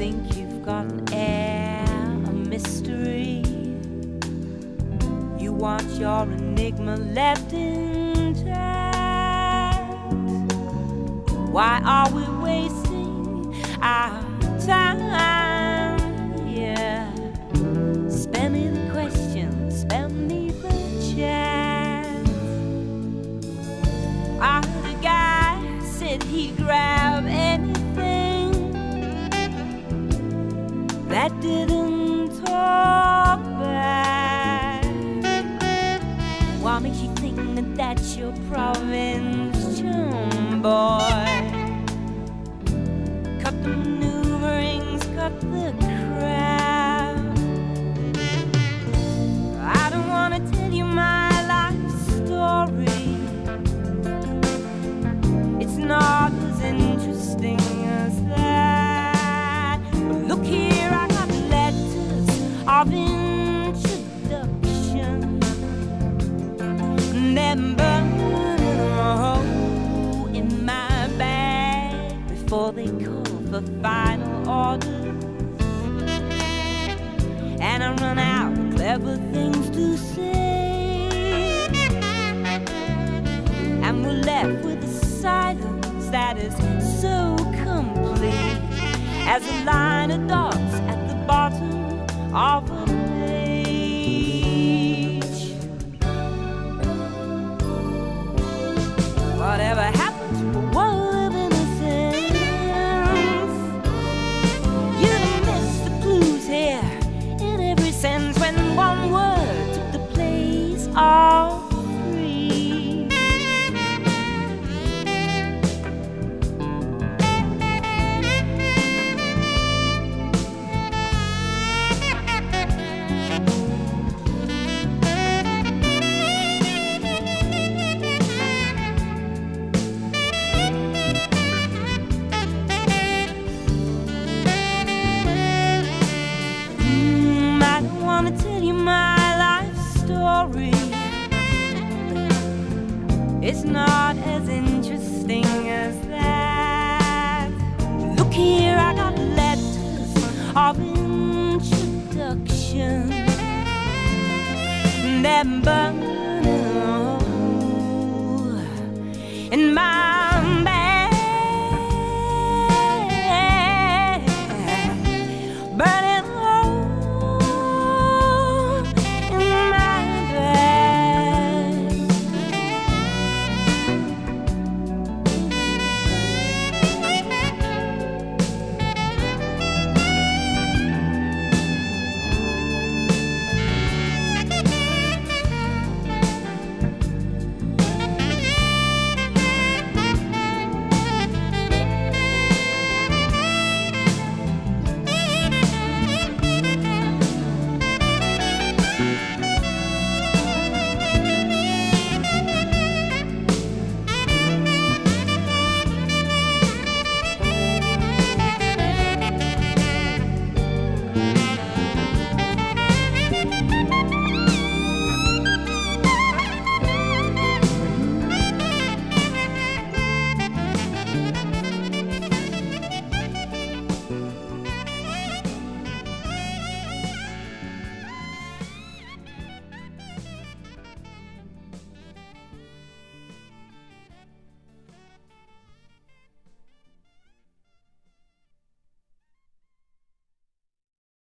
think you've got an air of mystery. You want your enigma left intact. Why are we wasting our time? Yeah, spare me the question, spare me the chance. I heard a guy said he'd grab anything that didn't talk back. What makes you think that that's your province, chum boy? Cut the maneuverings, cut the crap. I don't wanna tell you my life story. It's not as interesting as that. But look here, I got letters of introduction. They're burning a hole in my bag before they call for final orders. And I run out of clever things to say, and we're left with a silence that is so complete as a line of dots at the bottom of a page. Whatever happened to a world of innocence? You missed the clues here in every sense when one word took the place of three. I don't wanna tell you my life story. It's not as interesting as that. Look here, I got letters of introduction. They're burning a hole in my